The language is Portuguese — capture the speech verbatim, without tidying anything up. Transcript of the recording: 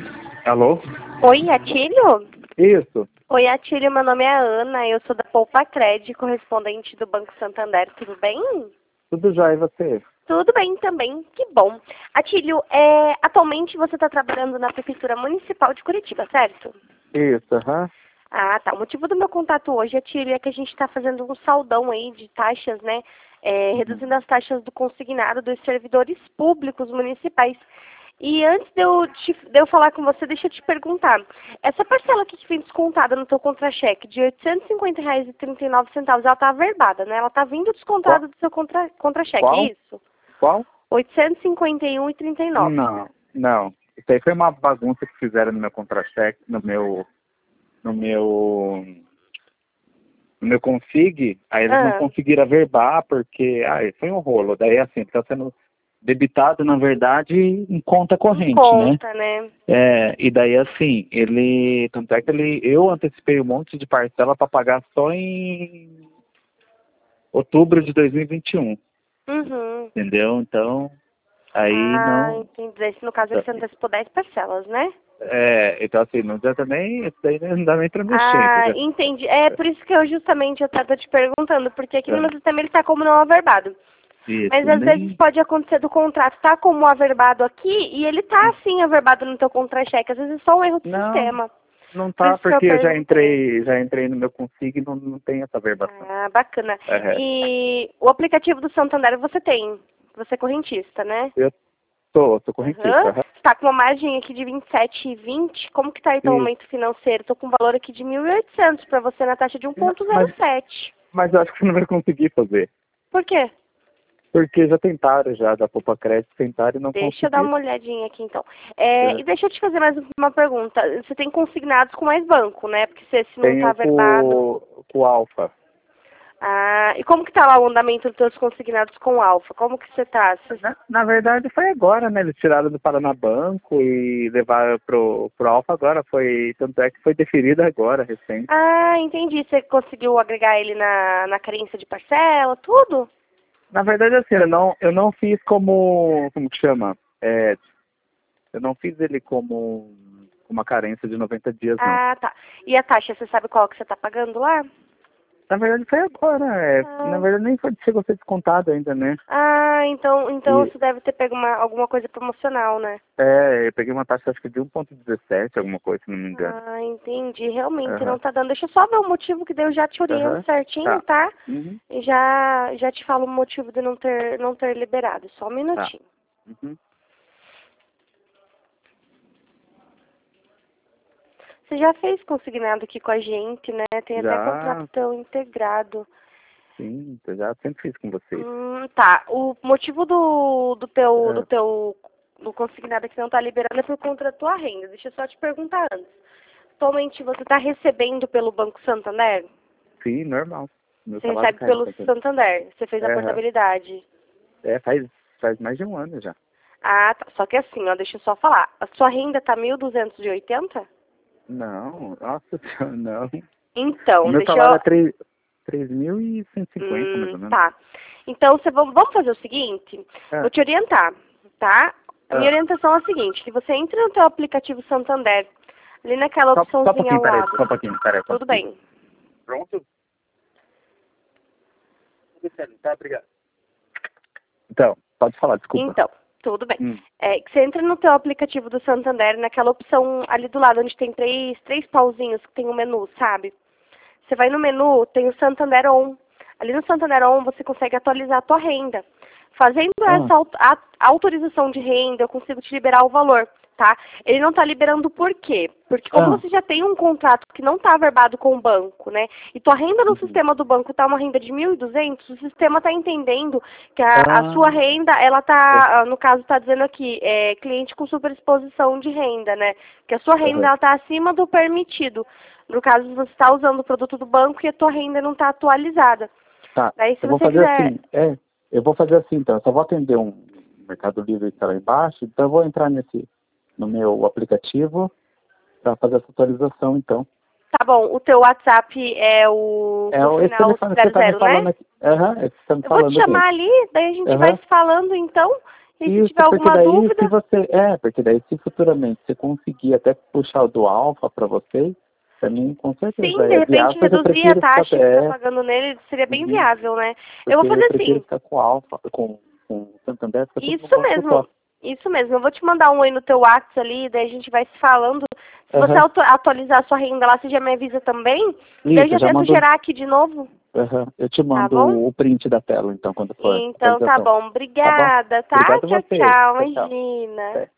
Alô? Oi, Atílio? Isso. Oi, Atílio, meu nome é Ana, eu sou da Poupa Cred, correspondente do Banco Santander, tudo bem? Tudo já, e você? Tudo bem também, que bom. Atílio, é, atualmente você está trabalhando na Prefeitura Municipal de Curitiba, certo? Isso, aham. Ah, tá. O motivo do meu contato hoje, Atílio, é que a gente está fazendo um saldão aí de taxas, né? É, reduzindo as taxas do consignado dos servidores públicos municipais. E antes de eu, te, de eu falar com você, deixa eu te perguntar. Essa parcela aqui que vem descontada no teu contra-cheque de oitocentos e cinquenta reais e trinta e nove centavos, ela está averbada, né? Ela está vindo descontada Qual? do seu contra- contra-cheque, Qual? é isso? Qual? oitocentos e cinquenta e um reais e trinta e nove centavos. Não, não. Isso aí foi uma bagunça que fizeram no meu contra-cheque, no meu, no meu, no meu config, aí eles não Ah, conseguiram averbar, porque, ah, foi um rolo. Daí, assim, está sendo debitado, na verdade, em conta corrente, né? conta, né? É, e daí, assim, ele, tanto é que ele, eu antecipei um monte de parcela para pagar só em outubro de dois mil e vinte e um, Uhum. entendeu? Então, aí Ah, não. entendi. Esse, no caso, ele se antecipou dez parcelas, né? É, então assim, não adianta nem, isso daí não dá nem pra mexer, Ah, entendeu? entendi. É por isso que eu justamente eu estava te perguntando, porque aqui no meu É, sistema ele está como não averbado. Mas isso, às vezes nem. pode acontecer do contrato tá como averbado aqui e ele tá assim averbado no teu contra-cheque. Às vezes é só um erro do Não, sistema. não Por tá, isso que eu porque eu já perguntei. entrei, já entrei no meu consig e não, não tem essa verbação. Ah, bacana. É, E o aplicativo do Santander você tem. Você é correntista, né? eu tô, tô correntista, Aham. aham. Você tá com uma margem aqui de vinte e sete e vinte. Como que tá aí teu Isso. aumento financeiro? Tô com um valor aqui de mil e oitocentos para você na taxa de um Não, ponto zero Mas, sete. mas eu acho que você não vai conseguir fazer. Por quê? Porque já tentaram, já, da Poupa Crédito, tentaram e não Deixa eu dar conseguiram. uma olhadinha aqui então. É, É. e deixa eu te fazer mais uma pergunta. Você tem consignados com mais banco, né? Porque se esse não está Tenho averbado. com, com o Alfa. Ah, e como que tá lá o andamento dos teus consignados com o Alfa? Como que você tá? Você- Na, na verdade foi agora, né? Eles tiraram do Paraná Banco e levaram pro, pro Alfa agora. Foi, tanto é que foi deferido agora, recente. Ah, entendi. Você conseguiu agregar ele na, na carência de parcela, tudo? Na verdade, assim, eu não, eu não fiz como, como que chama? É, eu não fiz ele como uma carência de noventa dias, não. Ah, tá. E a taxa, você sabe qual que você tá pagando lá? Na verdade foi agora, é, na Ah, verdade nem foi, chegou a ser descontado ainda, né? ah então, então E, você deve ter pego uma, alguma coisa promocional, né? é, eu peguei uma taxa acho que de um ponto dezessete, alguma coisa, se não me engano. Ah, entendi. Realmente não Aham, tá dando. Deixa eu só ver o motivo que daí eu já te oriento aham, certinho, tá. tá? Uhum, E já, já te falo o motivo de não ter, não ter liberado. Só um tá. minutinho. Uhum. Você já fez consignado aqui com a gente, né? Tem até contrato Já, teu integrado. sim, eu já sempre fiz com vocês. Hum, tá. O motivo do, do teu, do É, teu do consignado que não tá liberando é por conta da tua renda. Deixa eu só te perguntar antes. Atualmente você está recebendo pelo Banco Santander? sim, normal. Meu Você salário recebe cai no pelo conta. Santander. Você fez a Aham. portabilidade. É, faz, faz mais de um ano já. Ah, tá. Só que assim, ó, deixa eu só falar. A sua renda tá mil duzentos e oitenta? Não, nossa senhora, não. O Então, meu deixa salário é eu... três três mil e cento e cinquenta mais Hum, ou menos. tá. Então, você, vamos vamos fazer o seguinte. É, Vou te orientar, tá? A minha é. orientação é a seguinte. Que você entra no teu aplicativo Santander, ali naquela Só, só um opçãozinha pouquinho, ao peraí, lado. só um pouquinho, peraí, só um Tudo pouquinho. bem. Pronto? Tá, obrigado. Então, pode falar, desculpa. Então, tudo bem. Hum. É, que você entra no teu aplicativo do Santander, naquela opção ali do lado, onde tem três, três pauzinhos que tem o menu, sabe? Você vai no menu, tem o Santander On. Ali no Santander On você consegue atualizar a tua renda. Fazendo Ah, essa au- a- autorização de renda, eu consigo te liberar o valor, tá? Ele não está liberando por quê? Porque como ah. você já tem um contrato que não está averbado com o banco, né? E tua renda no Uhum. sistema do banco está uma renda de mil e duzentos, o sistema está entendendo que a, a Ah, sua renda, ela é. está, no caso está dizendo aqui, é, cliente com superexposição de renda, né? Que a sua renda Aham. está acima do permitido. No caso, você está usando o produto do banco e a tua renda não está atualizada. Tá, Daí, se eu vou você fazer quiser... assim, é, eu vou fazer assim então, eu só vou atender um Mercado Livre que está lá embaixo, então eu vou entrar nesse, no meu aplicativo para fazer essa atualização então. Tá bom, o teu WhatsApp é o É com o- esse final telefone que você zero está me zero, né? falando aqui, aham, esse que você está me Eu vou te falando chamar mesmo. ali, daí a gente vai Aham, se falando então. E se Isso, tiver porque alguma daí dúvida... se você. É, porque daí se futuramente você conseguir até puxar o do Alfa para você, pra mim com certeza Sim, de é repente viável, mas eu reduzir a prefiro ficar. taxa que está É, pagando nele seria bem uhum, viável, né? Eu vou porque eu fazer prefiro assim, ficar com o Alfa, com, com o Santander, fica tudo no isso bom mesmo, propósito. isso mesmo. Eu vou te mandar um oi no teu WhatsApp ali, daí a gente vai se falando. Se você Aham. auto- atualizar a sua renda lá, você já me avisa também. E daí eu Isso, já eu já tento mando. gerar aqui de novo, Aham, eu te tá mando bom? o print da tela, então, quando for a Então tá atualização. bom. Tá bom? Obrigada, tá? Obrigado a Tchau, você. tchau. Tchau, tchau. Imagina. Até.